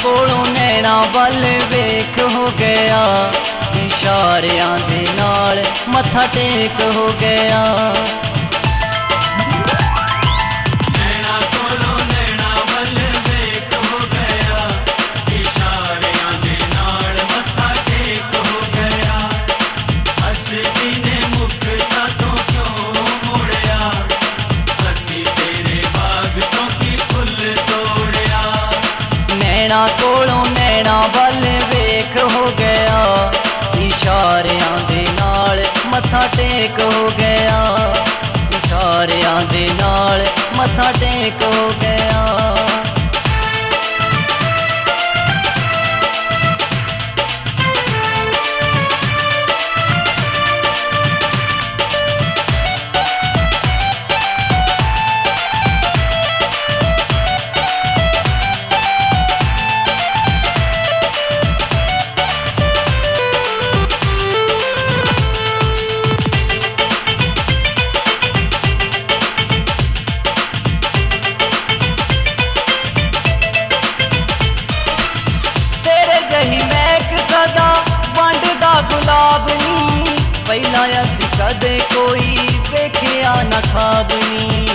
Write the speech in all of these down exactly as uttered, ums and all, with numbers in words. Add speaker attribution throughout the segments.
Speaker 1: कोलों नैना वल वेख हो गया, इशारियां दे नाल मत्था टेक हो गया।
Speaker 2: नैना कोलों नैना वल वेख हो गया, इशारियां दे नाल मत्था टेक हो गया। हसदी ने मुख सातों क्यों मोड़िया, हसी तेरे बाग चों की फुल तोड़िया।
Speaker 1: नैना कोलों नैना वल वेख हो गया, इशारियां दे नाल मत्था टेक हो गया, इशारियां दे नाल मत्था टेक हो गया। गुलाब नी पहला असी कदे कोई वेखिया न खाब नी,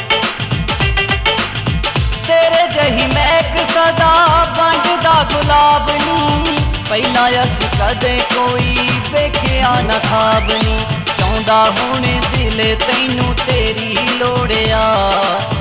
Speaker 1: तेरे जही महक सदा बंडदा गुलाब नी पहला असी कदे कोई वेखिया न खाब नी। चाहुंदा हुण दिल तैनू तेरी लोड़िया,